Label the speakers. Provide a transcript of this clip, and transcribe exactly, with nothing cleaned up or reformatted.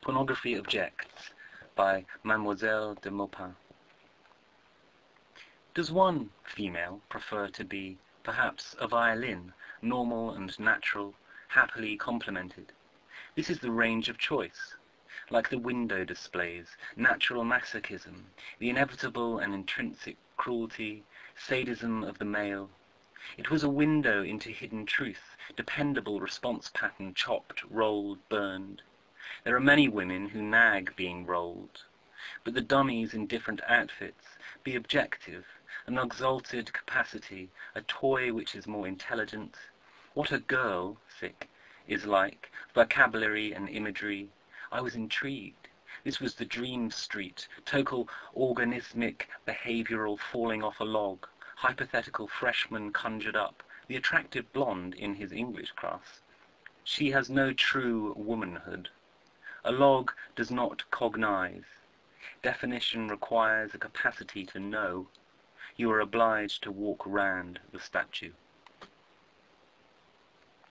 Speaker 1: Pornography Objects by Mademoiselle de Maupin. Does one female prefer to be, perhaps, a violin, normal and natural, happily complemented? This is the range of choice. Like the window displays, natural masochism, the inevitable and intrinsic cruelty, sadism of the male. It was a window into hidden truth, dependable response pattern, chopped, rolled, burned. There are many women who nag being rolled. But the dummies in different outfits, be objective, an exalted capacity, a toy which is more intelligent. What a girl, thick, is like, vocabulary and imagery. I was intrigued. This was the dream street, total organismic behavioral falling off a log, hypothetical freshman conjured up, the attractive blonde in his English class. She has no true womanhood. A log does not cognize. Definition requires a capacity to know. You are obliged to walk round the statue.